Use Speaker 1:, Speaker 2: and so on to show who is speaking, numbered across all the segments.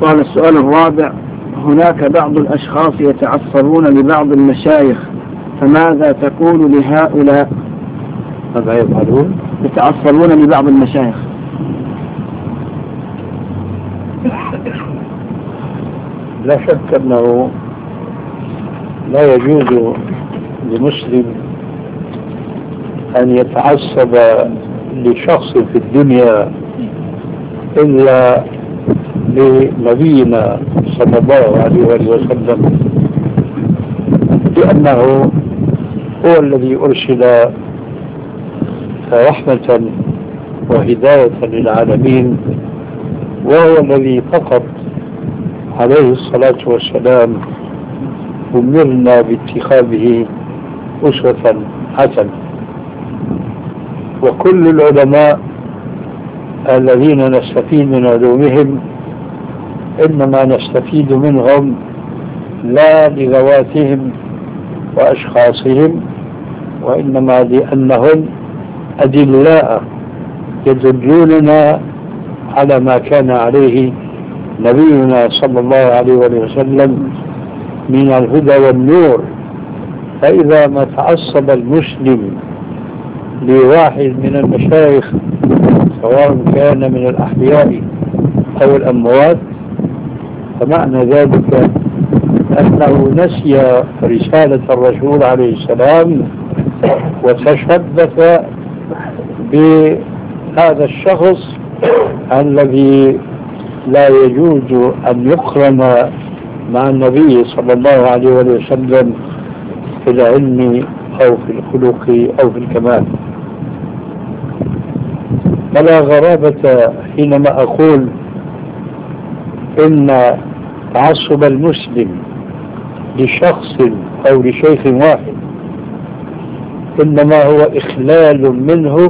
Speaker 1: قال السؤال الرابع: هناك بعض الأشخاص يتعصبون لبعض المشايخ، فماذا تقول لهؤلاء؟
Speaker 2: ماذا يفعلون؟
Speaker 1: يتعصبون لبعض المشايخ.
Speaker 2: لا شك أنه لا يجوز لمسلم أن يتعصب لشخص في الدنيا إلا لنبينا صلى الله عليه وسلم، لأنه هو الذي أرسل رحمة وهداية للعالمين، وهو الذي فقط عليه الصلاة والسلام أمرنا باتخاذه أسوة حسنة. وكل العلماء الذين نستفيد من علومهم إنما نستفيد منهم لا لذواتهم وأشخاصهم، وإنما لأنهم أدلاء يدلوننا على ما كان عليه نبينا صلى الله عليه وسلم من الهدى والنور. فإذا ما تعصب المسلم لواحد من المشايخ سواء كان من الأحياء أو الأموات، فمعنى ذلك أنه نسي رسالة الرسول عليه السلام وتشبث بهذا الشخص الذي لا يجوز أن يقرن مع النبي صلى الله عليه وسلم في العلم أو في الخلق أو في الكمال. فلا غرابة حينما أقول إن تعصب المسلم لشخص أو لشيخ واحد إنما هو إخلال منه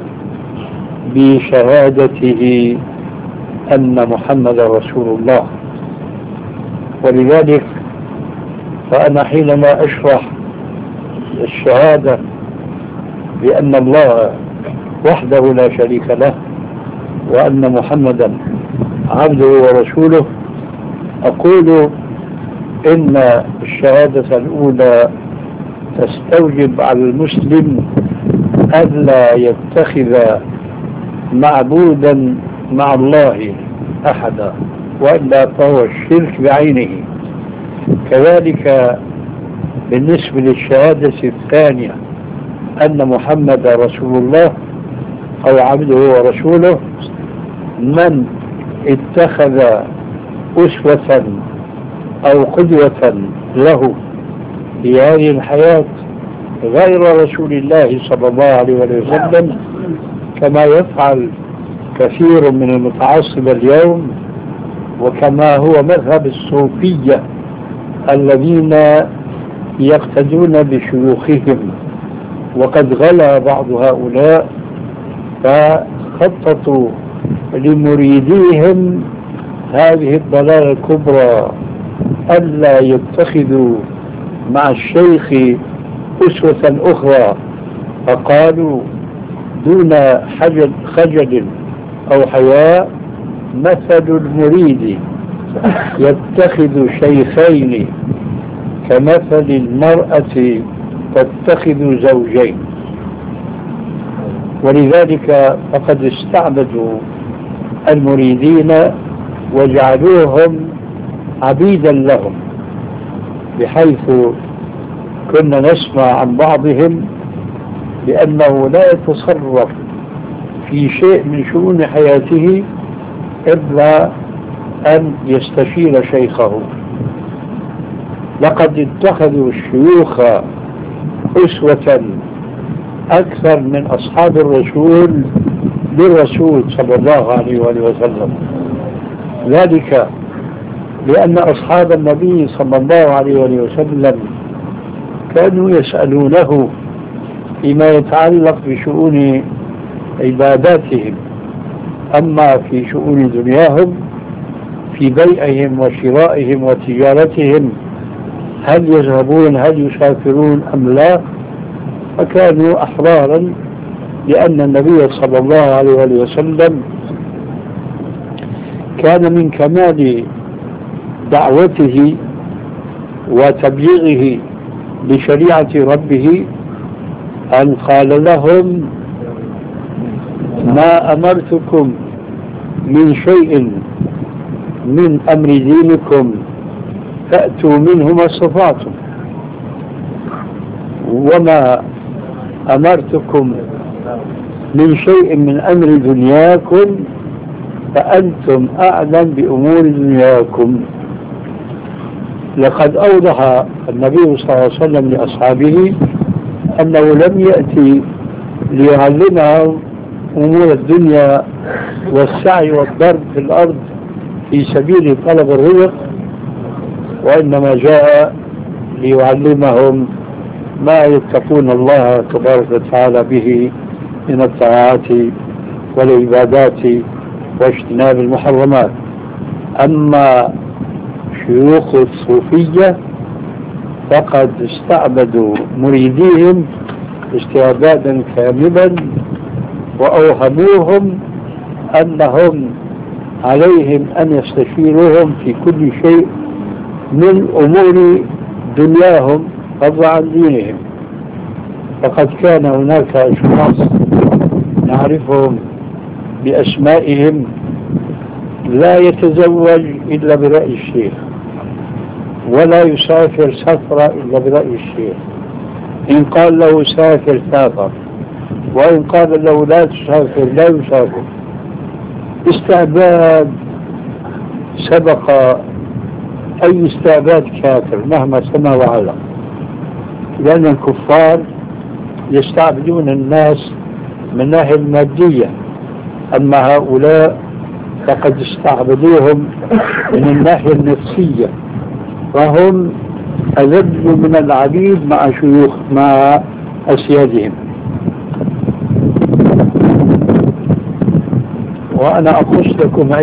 Speaker 2: بشهادته أن محمد رسول الله. ولذلك فأنا حينما أشرح الشهادة بأن الله وحده لا شريك له وأن محمدا عبده ورسوله، أقول إن الشهادة الأولى تستوجب على المسلم ألا يتخذ معبودا مع الله أحدا، وإلا فهو الشرك بعينه. كذلك بالنسبة للشهادة الثانية أن محمد رسول الله أو عبده ورسوله، من اتخذ أسوة أو قدوة له في هذه الحياة غير رسول الله صلى الله عليه وسلم، كما يفعل كثير من المتعصب اليوم، وكما هو مذهب الصوفية الذين يقتدون بشيوخهم. وقد غلا بعض هؤلاء فخططوا لمريديهم هذه الضلالة الكبرى ألا يتخذوا مع الشيخ أسوة أخرى، فقالوا دون خجل أو حياء مثل المريد يتخذ شيخين كمثل المرأة تتخذ زوجين. ولذلك فقد استعبدوا المريدين وجعلوهم عبيدا لهم، بحيث كنا نسمع عن بعضهم بأنه لا يتصرف في شيء من شؤون حياته إلا أن يستشير شيخه. لقد اتخذوا الشيوخ أسوة أكثر من أصحاب الرسول للرسول صلى الله عليه وسلم، ذلك لأن أصحاب النبي صلى الله عليه وسلم كانوا يسألونه فيما يتعلق بشؤون عباداتهم، أما في شؤون دنياهم في بيعهم وشرائهم وتجارتهم هل يذهبون هل يسافرون أم لا، فكانوا أحرارا، لأن النبي صلى الله عليه وسلم كان من كمال دعوته وتبليغه لشريعة ربه أن قال لهم ما أمرتكم من شيء من أمر دينكم فأتوا منه ما استطعتم، وما أمرتكم من شيء من أمر دنياكم فأنتم أعلم بأمور دنياكم. لقد أوضح النبي صلى الله عليه وسلم لأصحابه أنه لم يأتي ليعلمهم أمور الدنيا والسعي والضرب في الأرض في سبيل طلب الرزق، وإنما جاء ليعلمهم ما يتقون الله تبارك وتعالى به من الطاعات والعبادات واجتناب المحرمات. أما شيوخ الصوفية فقد استعبدوا مريديهم استعبادا كاملا، وأوهموهم أنهم عليهم أن يستشيروهم في كل شيء من أمور دنياهم فضلا عن دينهم. فقد كان هناك أشخاص نعرفهم بأسمائهم لا يتزوج إلا برأي الشيخ، ولا يسافر سفرة إلا برأي الشيخ. إن قال له سافر سافر، وإن قال له لا تسافر لا يسافر. استعباد سبق أي استعباد كافر مهما سمى وعلى، لأن الكفار يستعبدون الناس من الناحية المادية، أما هؤلاء فقد استعبدوهم من الناحية النفسية، وهم أذل من العبيد مع أسيادهم. وأنا أقص لكم